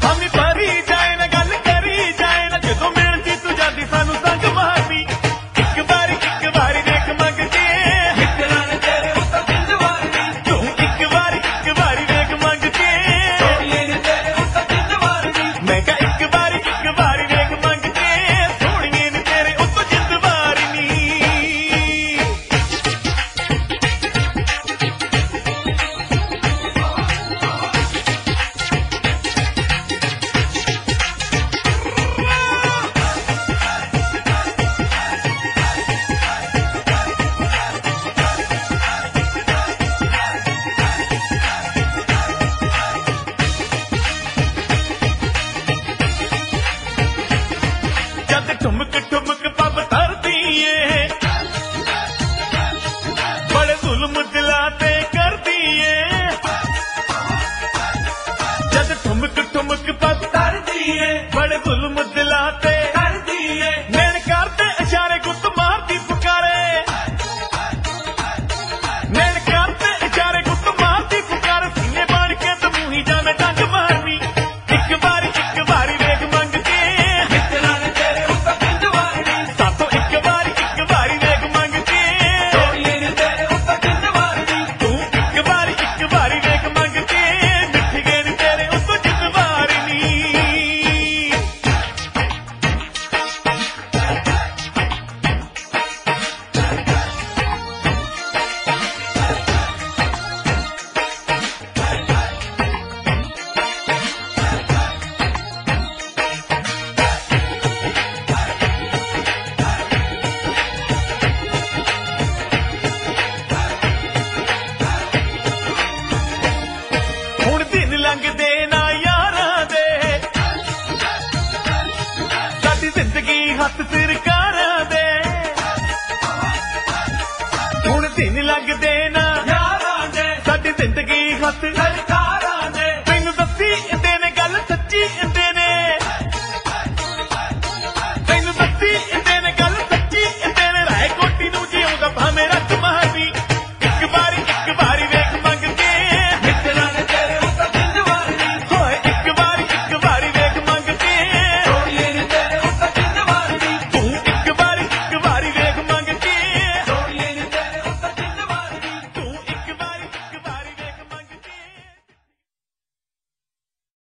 ਭਾਵੇਂ ਭਰੀ ਜਾਏ ਨਾ ਗੱਲ ਕਰੀ ਜਾਏ ਨਾ ਜਦੋਂ ਮਿਲਦੀ ਤੂੰ ਜਾਂਦੀ ਸਾਨੂੰ ਸੰਗ ਮਾਰਦੀ ਇੱਕ ਵਾਰੀ ਦੇਖ ਮੰਗ ਕੇ ਨਿਕਲਣ ਤੇਰੇ ਉੱਤੇ ਜਿੰਦ ਵਾਰਦੀ ਤੂੰ ਇੱਕ ਵਾਰੀ ਦੇਖ ਮੰਗ ਕੇ ਸੋਹਣੀਏ ਨੇ ਤੇਰੇ ਉੱਤੇ ਜਿੰਦ ਵਾਰਦੀ ਮੈਂ ਕਿਹਾ ਇੱਕ ਵਾਰੀ ਦੇਖ ਮੰਗ ਕੇ ਸੋਹਣੀਏ ਨੇ ਤੇਰੇ ਉੱਤੋਂ ਜਿੰਦ ਵਾਰਨੀ ਜਦ ਠੁਮਕ ਪੱਬ ਧਰਦੀ ਏ ਬੜੇ ਜ਼ੁਲਮ ਦਿਲਾਂ ਤੇ ਕਰਦੀ ਏ ਜਦ ਠੁਮਕ ਪੱਬ ਕਰਦੀ ਏ ਬੜੇ ਜ਼ੁਲਮ